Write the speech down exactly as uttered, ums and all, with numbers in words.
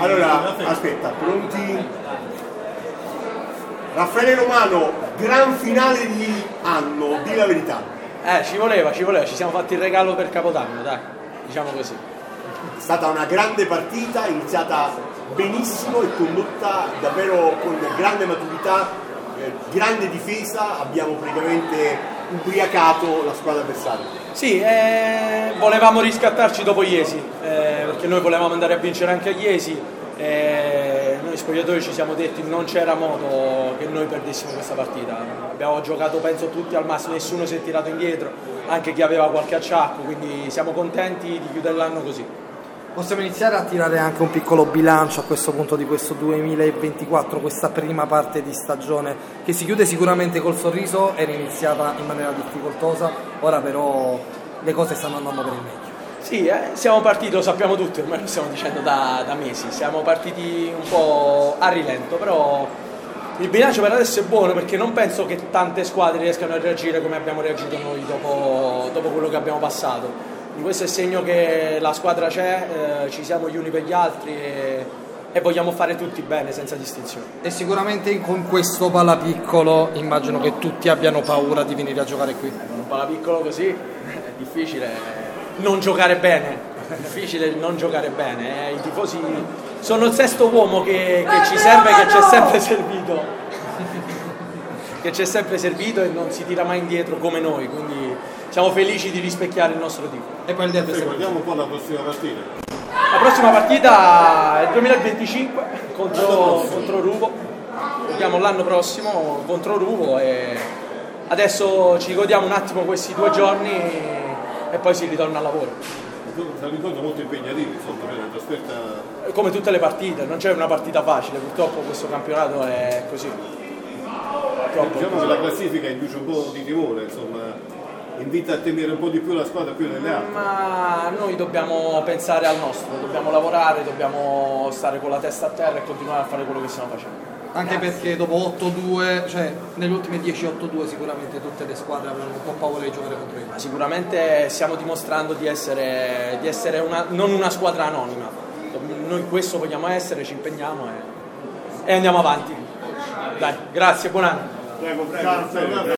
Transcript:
Allora, aspetta, pronti? Raffaele Romano, gran finale di anno, di la verità. Eh, ci voleva, ci voleva, ci siamo fatti il regalo per Capodanno, dai, diciamo così. È stata una grande partita, iniziata benissimo e condotta davvero con grande maturità, eh, grande difesa, abbiamo praticamente ubriacato la squadra avversaria. Sì, eh, volevamo riscattarci dopo Iesi, eh, perché noi volevamo andare a vincere anche a Iesi. Eh, noi spogliatori ci siamo detti non c'era modo che noi perdessimo questa partita, abbiamo giocato penso tutti al massimo, nessuno si è tirato indietro, anche chi aveva qualche acciacco, quindi siamo contenti di chiudere l'anno così. Possiamo iniziare a tirare anche un piccolo bilancio a questo punto di questo duemilaventiquattro, questa prima parte di stagione che si chiude sicuramente col sorriso, era iniziata in maniera difficoltosa, ora però le cose stanno andando per il meglio. Sì, eh, siamo partiti, lo sappiamo tutti, ormai lo stiamo dicendo da, da mesi, siamo partiti un po' a rilento, però il bilancio per adesso è buono perché non penso che tante squadre riescano a reagire come abbiamo reagito noi dopo, dopo quello che abbiamo passato. Questo è segno che la squadra c'è, eh, ci siamo gli uni per gli altri e, e vogliamo fare tutti bene, senza distinzione. E sicuramente con questo palapiccolo immagino che tutti abbiano paura di venire a giocare qui. Con un palapiccolo così è difficile non giocare bene, è difficile non giocare bene, eh. I tifosi sono il sesto uomo che, che ci serve, che ci è sempre servito, che ci è sempre servito e non si tira mai indietro come noi, quindi siamo felici di rispecchiare il nostro tipo. E poi il derby. Guardiamo un po' la prossima partita. La prossima partita è il duemilaventicinque contro, contro Ruvo, giochiamo l'anno prossimo contro Ruvo e adesso ci godiamo un attimo questi due giorni e poi si ritorna al lavoro. È un incontro molto impegnativo, insomma, per la trasferta. Come tutte le partite, non c'è una partita facile, purtroppo questo campionato è così. Purtroppo diciamo che la classifica induce un po' di timore, insomma, invita a temere un po' di più la squadra più delle altre. Ma noi dobbiamo pensare al nostro, dobbiamo lavorare, dobbiamo stare con la testa a terra e continuare a fare quello che stiamo facendo. Anche perché dopo otto due, cioè nelle ultime dieci otto due sicuramente tutte le squadre avranno un po' paura di giocare contro noi. Sicuramente stiamo dimostrando di essere, di essere una, non una squadra anonima. Noi questo vogliamo essere, ci impegniamo e, e andiamo avanti. Dai, grazie, buon anno. Prego, prego.